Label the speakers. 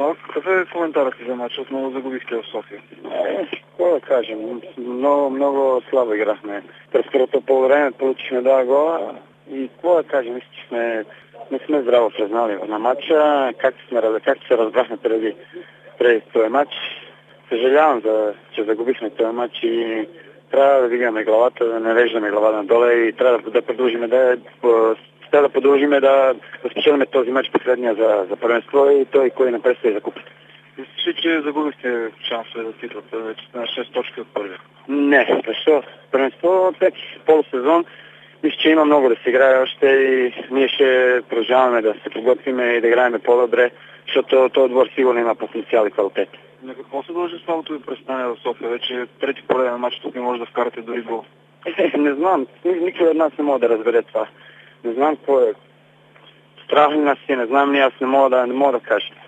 Speaker 1: Какъв е коментарът ти за матча? Отново загубихте в София.
Speaker 2: Какво да кажем? Много слабо играхме. През първото полувреме получихме 2 гола и какво да кажем? Мисля, че не сме здраво признали на матча, както се разбрахме преди този матч. Съжалявам, че загубихме този матч и трябва да вдигаме главата, да не реждаме глава надолу и трябва да продължим да спечелим този матч последния за първенство и той кой не предстои за купата.
Speaker 1: Мислиш, че загубихте шансове за титлата, вече на 6 точки от първия?
Speaker 2: Не, защо? Първенство, полусезон, мисля, че има много да се играе още и ние ще продължаваме да се подготвиме и да играем по-добре, защото този отбор сигурно има потенциал и квалитет.
Speaker 1: На какво се дължи слабото ви представяне в София? Вече трети пореден матч, тук не може да вкарате дори гол.
Speaker 2: Не знам, никой от нас не може да разбере това. Не знам какво е. Страх ли нас си, не знам, аз не мога да кажа.